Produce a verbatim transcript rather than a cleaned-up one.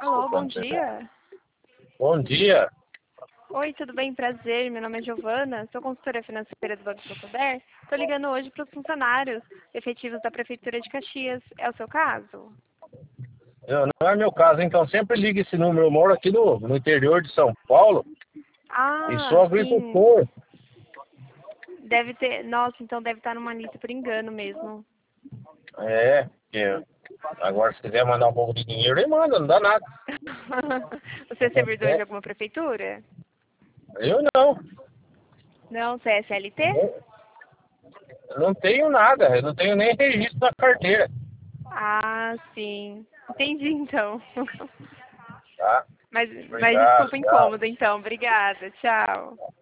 Alô, bom dia. Bom dia. Oi, tudo bem? Prazer. Meu nome é Giovana, sou consultora financeira do Banco Santander. Estou ligando hoje para os funcionários efetivos da Prefeitura de Caxias. É o seu caso? Eu- não é meu caso, então sempre liga esse número. Eu moro aqui no, no interior de São Paulo e Ah, sou sim. agricultor. Deve ter. Nossa, então deve estar numa lista por engano mesmo. É, que agora se quiser mandar um pouco de dinheiro, ele manda, não dá nada. Você é servidor de É, alguma prefeitura? eu não, Não, você é C L T? eu não tenho nada, eu não tenho nem registro na carteira, Ah, sim. Entendi, então. tá? Mas, mas Obrigado, desculpa o tchau. incômodo, então. Obrigada. Tchau.